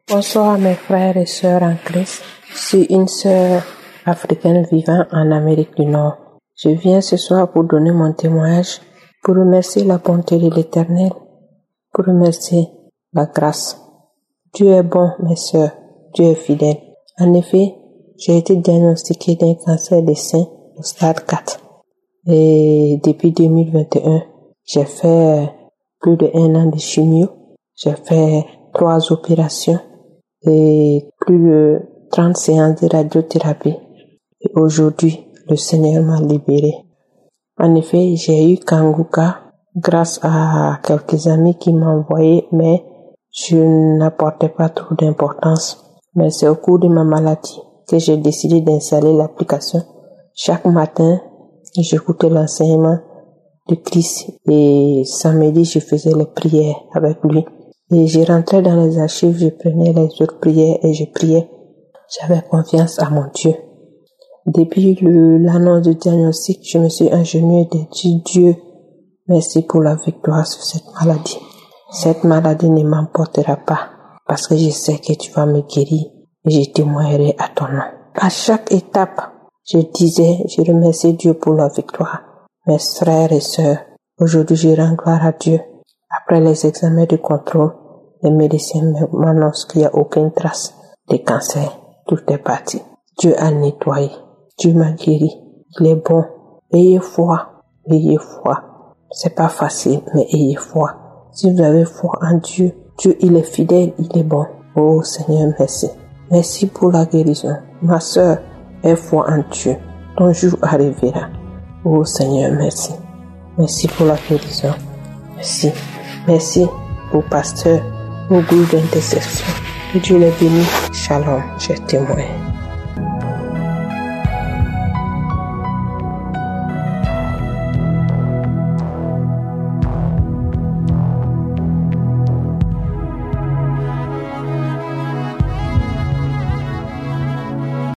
Bonsoir mes frères et sœurs en Christ. Je suis une sœur africaine vivant en Amérique du Nord. Je viens ce soir pour donner mon témoignage, pour remercier la bonté de l'Éternel, pour remercier la grâce. Dieu est bon, mes sœurs, Dieu est fidèle. En effet, j'ai été diagnostiquée d'un cancer des seins au stade 4. Et depuis 2021, j'ai fait plus de 1 an de chimio. J'ai fait 3 opérations et plus de 30 séances de radiothérapie. Et aujourd'hui, le Seigneur m'a libéré. En effet, j'ai eu Kanguka grâce à quelques amis qui m'ont envoyé, mais je n'apportais pas trop d'importance. Mais c'est au cours de ma maladie que j'ai décidé d'installer l'application. Chaque matin, j'écoutais l'enseignement de Christ et samedi, je faisais les prières avec lui. Et je rentrais dans les archives, je prenais les autres prières et je priais. J'avais confiance à mon Dieu. Depuis l'annonce du diagnostic, je me suis agenouillée et dit Dieu, merci pour la victoire sur cette maladie. Cette maladie ne m'emportera pas parce que je sais que tu vas me guérir et je témoignerai à ton nom. À chaque étape, je disais, je remercie Dieu pour la victoire. Mes frères et sœurs, aujourd'hui je rends gloire à Dieu. Après les examens de contrôle, les médecins m'annoncent qu'il n'y a aucune trace de cancer. Tout est parti. Dieu a nettoyé. Dieu m'a guéri. Il est bon. Ayez foi. Ayez foi. C'est pas facile, mais ayez foi. Si vous avez foi en Dieu, Dieu il est fidèle, il est bon. Oh Seigneur, merci. Merci pour la guérison. Ma sœur, aie foi en Dieu. Ton jour arrivera. Oh Seigneur, merci. Merci pour la guérison. Merci. Merci au pasteur, au groupe d'intercession. Que Dieu les bénisse. Shalom, chers témoins.